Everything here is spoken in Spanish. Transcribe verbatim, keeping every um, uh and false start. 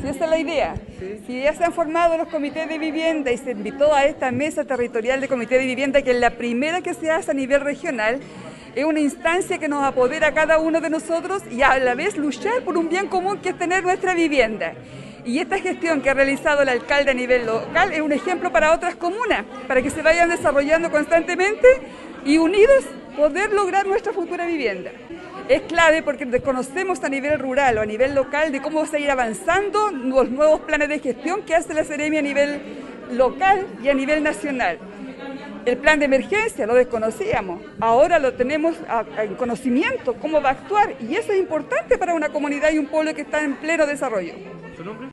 Si esa es la idea. Sí. Si ya se han formado los comités de vivienda y se invitó a esta mesa territorial de comité de vivienda, que es la primera que se hace a nivel regional, es una instancia que nos apodera a cada uno de nosotros y a la vez luchar por un bien común que es tener nuestra vivienda. Y esta gestión que ha realizado el alcalde a nivel local es un ejemplo para otras comunas, para que se vayan desarrollando constantemente y unidos poder lograr nuestra futura vivienda. Es clave porque desconocemos a nivel rural o a nivel local de cómo seguir avanzando los nuevos planes de gestión que hace la Seremi a nivel local y a nivel nacional. El plan de emergencia lo desconocíamos, ahora lo tenemos en conocimiento, cómo va a actuar, y eso es importante para una comunidad y un pueblo que está en pleno desarrollo. ¿Su nombre?